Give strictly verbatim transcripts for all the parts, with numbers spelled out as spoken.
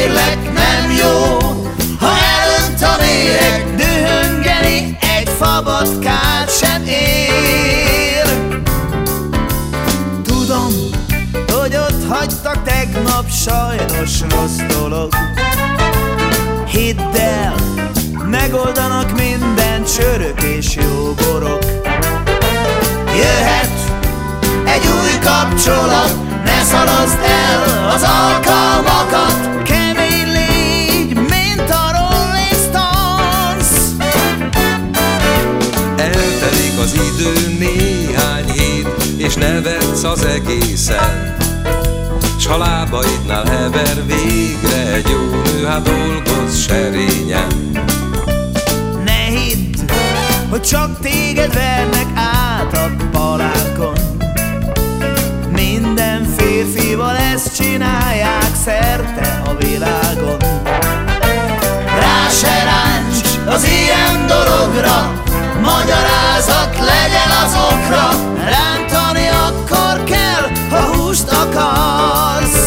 kérlek, nem jó, ha elönt a méreg, dühöngeni egy fabatkát sem ér. Tudom, hogy ott hagytak tegnap, sajnos rossz dolog. Hidd el, megoldanak minden, csörök és jó borok. Jöhet egy új kapcsolat, ne szalaszd el az alkalmakat. Kemény légy, mint a Rolling Stones. Eltelik az idő néhány hét, és nevetsz az egészen, s ha lábaidnál hever végre egy jó nő, hát dolgozz serényen. Ne hidd, hogy csak téged vernek át a palánkon. Minden férfival ezt csinálják szerte a világon. Rá se ráncs az ilyen dologra, magyarázat legyen az okra. Rántani akkor kell, ha húst akarsz.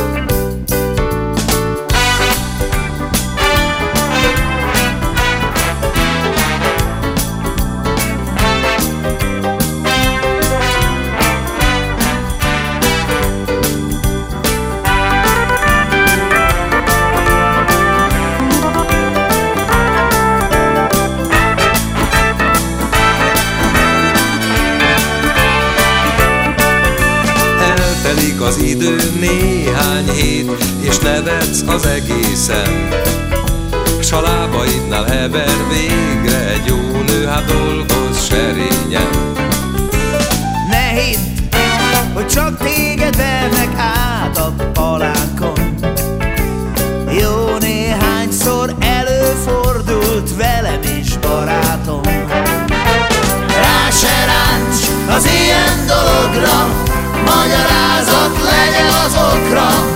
Telik az idő néhány hét, és nevetsz az egészen, s a lábaidnál hever végre egy jó nő, hát dolgozz serényen. Ne hidd, hogy csak téged vernek át a palánkon. Jó néhányszor előfordult velem is, barátom. Rá se ráncs az ilyen dologra, magyarázat legyen az okra.